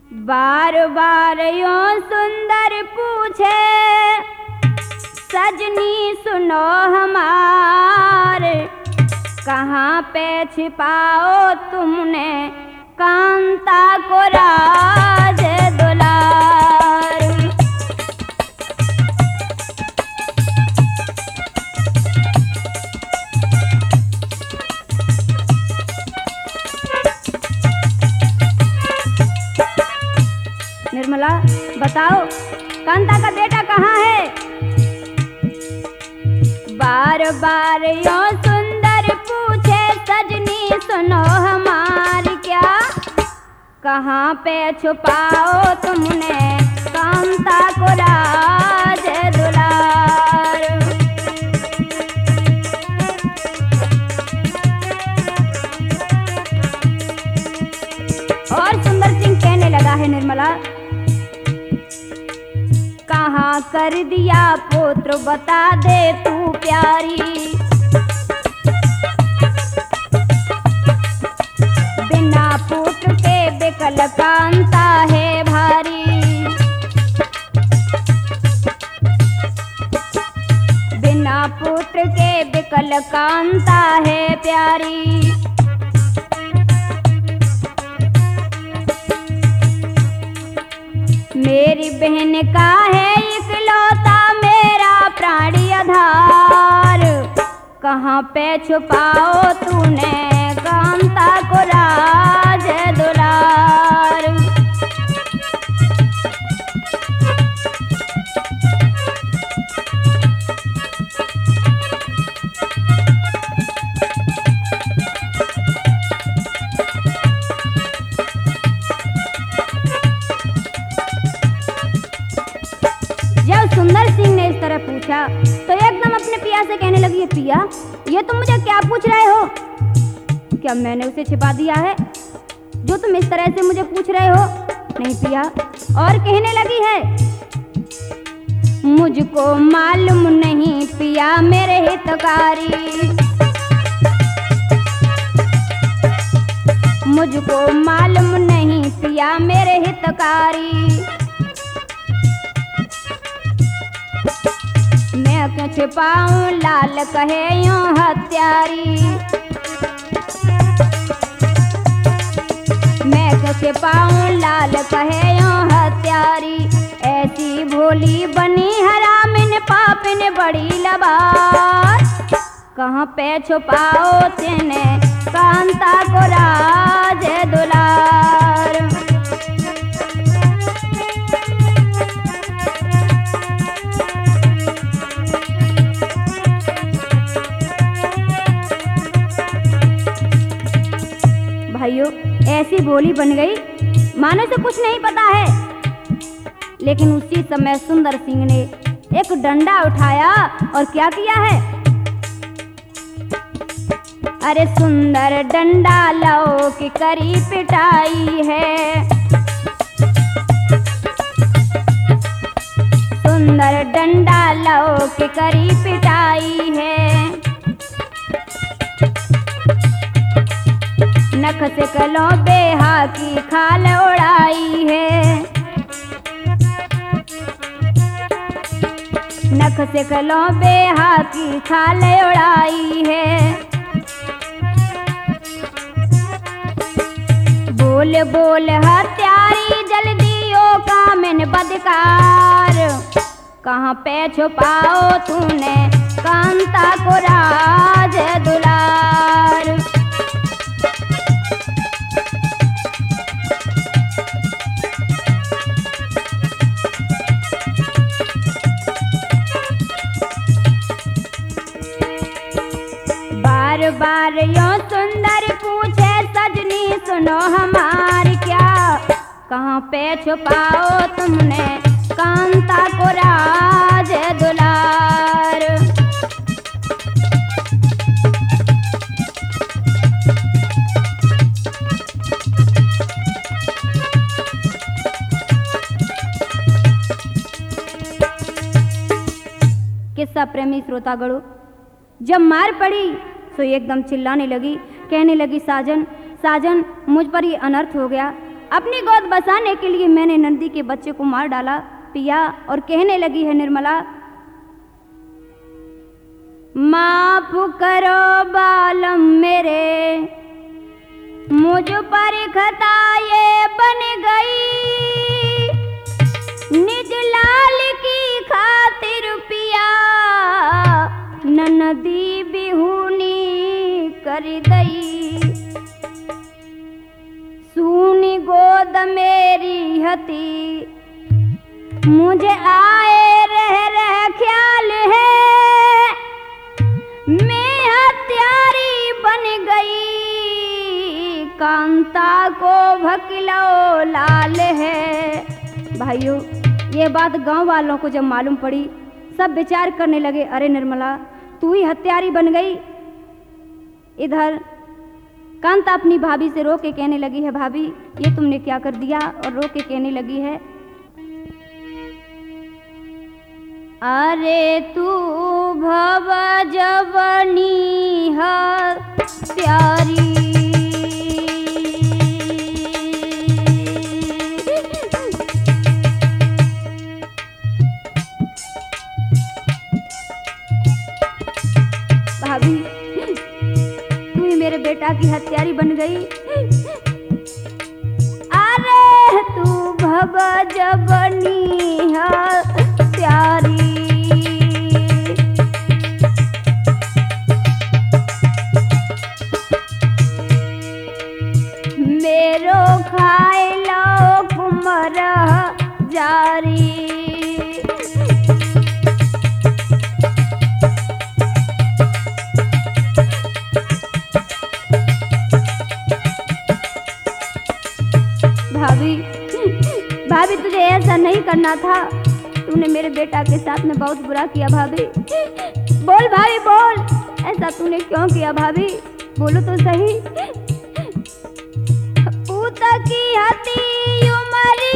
बार बार यूं सुंदर पूछे सजनी सुनो हमारे, कहाँ पे छिपाओ तुमने कांता को राज दुलार। निर्मला बताओ कांता का बेटा कहाँ है? बार बार यो सुंदर पूछे सजनी सुनो हमारी, क्या कहाँ पे छुपाओ तुमने कांता को राज दुलार। और सुंदर सिंह कहने लगा है निर्मला, कहाँ कर दिया पुत्र बता दे तू प्यारी, बिना पुत्र के बिकल कांता है भारी, बिना पुत्र के बिकल कांता है प्यारी। मेरी बहन का है इकलौता मेरा प्राणी आधार, कहाँ पे छुपाओ तूने कांता को राज दुलार। जब सुंदर सिंह ने इस तरह पूछा तो एकदम अपने पिया से कहने लगी, पिया ये तुम मुझे क्या पूछ रहे हो? क्या मैंने उसे छिपा दिया है जो तुम इस तरह से मुझे पूछ रहे हो? नहीं पिया। और कहने लगी है, मुझको मालूम नहीं पिया मेरे हितकारी, मुझको मालूम नहीं पिया मेरे हितकारी, मैं क्यों छिपाऊं लाल कहे यूं हत्यारी, मैं क्यों छिपाऊं लाल कहे यूं हत्यारी। ऐसी भोली बनी हरामिन पापिन बड़ी लबार, कहाँ पे छुपाओ तेने कांता को राज दुलार। भाइयों ऐसी भोली बन गई मानो से कुछ नहीं पता है। लेकिन उसी समय सुंदर सिंह ने एक डंडा उठाया और क्या किया है? अरे सुंदर डंडा लो की करी पिटाई है, सुंदर डंडा लो की करी पिटाई है, नख से कलो बेहा की खाल उड़ाई है, नख से कलो बेहा की खाल उड़ाई है। बोल बोल हत्यारी जल्दी ओ कामिन बदकार, कहाँ पे छुपाओ तूने कांता को राज दुलार। बार बार यो सुंदर पूछे सजनी सुनो हमारी, क्या कहाँ पे छुपाओ तुमने कांता को राज दुलार। किस्सा प्रेमी श्रोतागणों, जब मार पड़ी तो एकदम चिल्लाने लगी, कहने लगी, साजन साजन मुझ पर ये अनर्थ हो गया, अपनी गोद बसाने के लिए मैंने नंदी के बच्चे को मार डाला पिया। और कहने लगी है निर्मला, माफ करो बालम मेरे, मुझ पर खता ये बन गई, निज लाल की खातिर पिया ननदी बिहुनी कर दई। सूनी गोद मेरी हती, मुझे आए रह ख्याल है, मैं हत्यारी बन गई, कांता को भकलो लाल है। भाइयों, ये बात गांव वालों को जब मालूम पड़ी, सब विचार करने लगे, अरे निर्मला तू ही हत्यारी बन गई। इधर कांता अपनी भाभी से रो के कहने लगी है, भाभी ये तुमने क्या कर दिया? और रो के कहने लगी है, अरे तू भव जवनी हत्यारी, भाभी तू ही मेरे बेटा की हत्यारी बन गई। अरे तू भव जवनी हत्यारी, मेरो खाए लो कुमर जारी। भाभी भाभी तुझे ऐसा नहीं करना था, तूने मेरे बेटा के साथ में बहुत बुरा किया। भाभी बोल, भाभी बोल, ऐसा तूने क्यों किया? भाभी बोलो तो सही। पूत की हती उमर